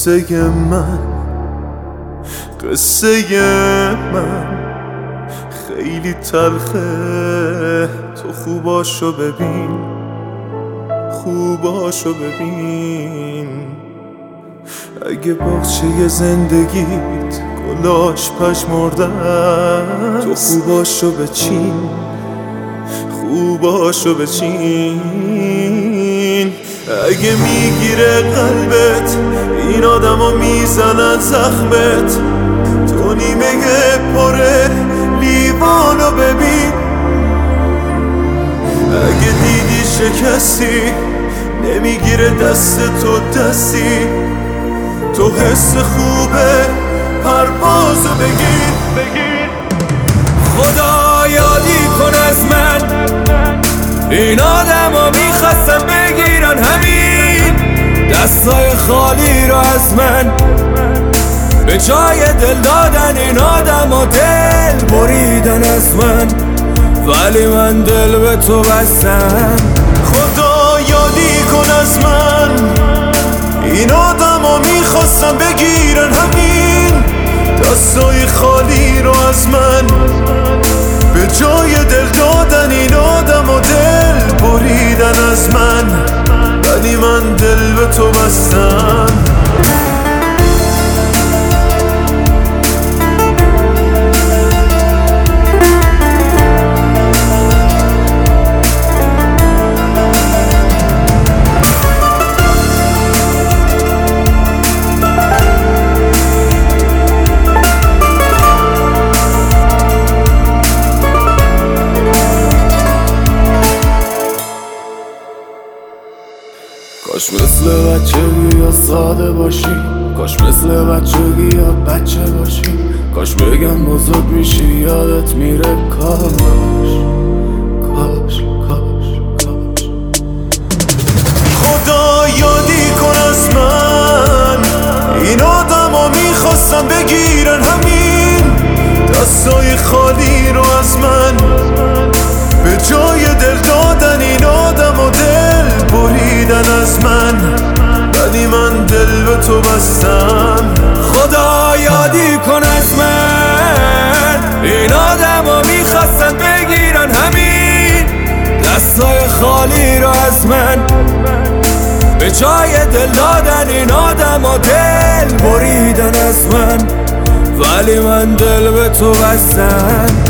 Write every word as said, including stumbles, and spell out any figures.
قصه من قصه من خیلی تلخه. تو خوباشو ببین، خوباشو ببین. اگه باغچه زندگیت گلاش پژمردن، تو خوباشو بچین، خوباشو بچین. اگه میگیره قلبت این آدمو میزنن زخمت، تو نیمه پره لیوانو ببین. اگه دیدی شکستی نمیگیره دست تو دستی، تو حس خوبه پروازو بگیر. خدا یادی کن از من، این آدم ها میخواستم بگیرن همین دستای خالی رو از من، به جای دل دادن این آدم ها دل بریدن از من، ولی من دل به تو بستم. خدا یادی کن از من، این آدم ها میخواستم بگیرن همین دستای خالی رو از من، به جای دل دادن این آدم ها دل بریدن از من، ولی من دل به تو بستم. کاش مثل بچگی یا ساده باشی، کاش مثل بچگی یا بچه باشی، کاش بگم بزرگ میشی یادت میره. کاش کاش کاش کاش. خدا یادی کن از من، این آدم ها میخواستم بگیرن همین دستای خالی رو از من، به جای دل دادن این آدم ها دل بریدن از من، ولی من دل به تو بستم. خدا یادی کن از من، این آدم ها میخواستن بگیرن همین دستای خالی رو از من، به جای دل دادن این آدم ها دل بریدن از من، ولی من دل به تو بستم.